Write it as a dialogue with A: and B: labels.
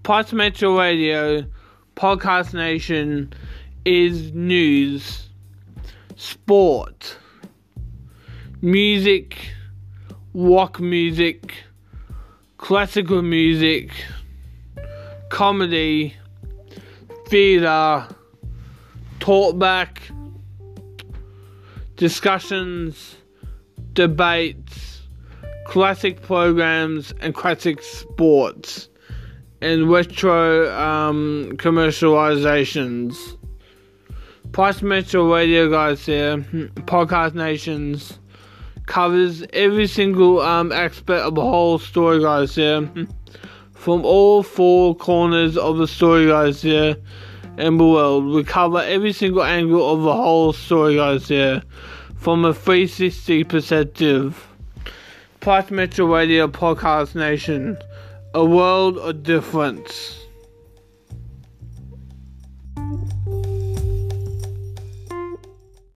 A: Postmetro Radio, Podcast Nation is news, sport, music, rock music, classical music, comedy, theatre, talkback, discussions, debates, classic programs and classic sports, and retro commercializations. Postmetro Radio, guys, here, Podcast Nations, covers every single aspect of the whole story, guys, here, from all four corners of the story, guys, here, in the world. We cover every single angle of the whole story, guys, here, from a 360 perspective. Postmetro Radio, Podcast Nation, a world of difference.